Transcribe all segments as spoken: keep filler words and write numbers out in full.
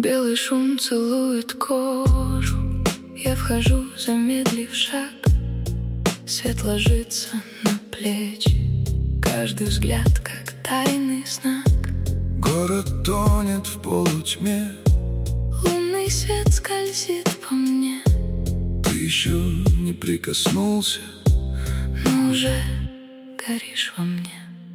Белый шум целует кожу. Я вхожу, замедлив шаг. Свет ложится на плечи. Каждый взгляд, как тайный знак. Город тонет в полутьме. Лунный свет скользит по мне. Ты еще не прикоснулся, но уже горишь во мне.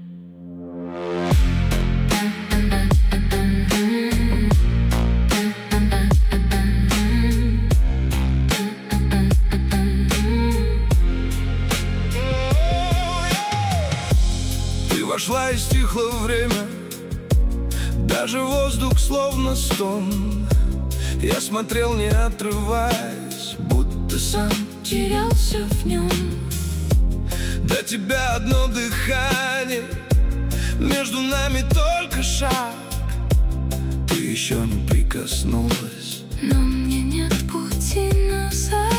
Ты вошла и стихло время. Даже воздух словно стон. Я смотрел, не отрываясь, будто сам терялся в нем. До тебя одно дыхание, между нами только шаг. Ты еще не прикоснулась, но мне нет пути назад.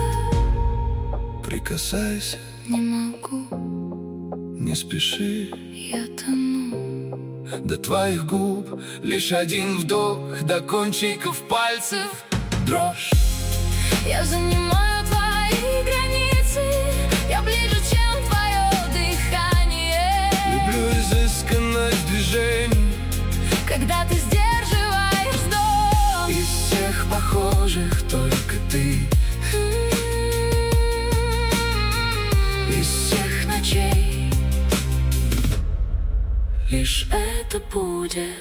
Прикасайся, не могу, не спеши. Я тону. До твоих губ лишь один вдох, до кончиков пальцев дрожь. Я занимаю твои границы. Я ближе, чем твое дыхание. Люблю изысканность движений, когда ты сдерживаешь вздох. из всех похожих только ты. Из всех ночей лишь это будет.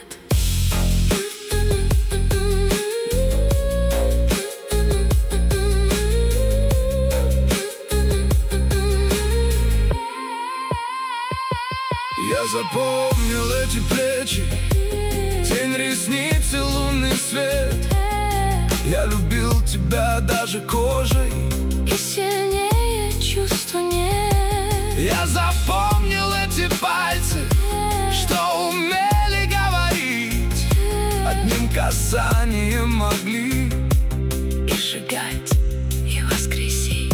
Я запомнил эти плечи, тень ресниц и лунный свет. Я любил тебя даже кожей, и сильнее чувства нет. Я запомнил эти пальцы, что умели говорить, одним касанием могли и сжигать, и воскресить.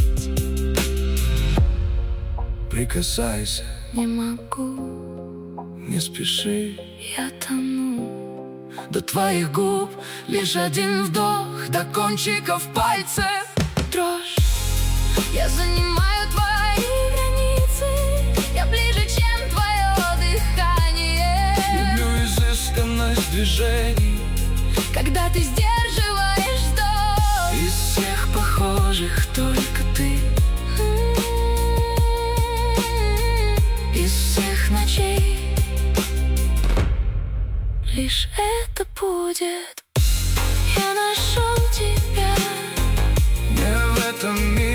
Прикасайся, не могу, не спеши. Я тону. До твоих губ лишь один вдох, до кончиков пальцев дрожь. Я занимаю твои границы. Я ближе, чем твое дыхание. Люблю изысканность движений, когда ты сдерживаешь вздох. из всех похожих только ты. Из всех ночей лишь это будет. Я нашел тебя Не в этом мире.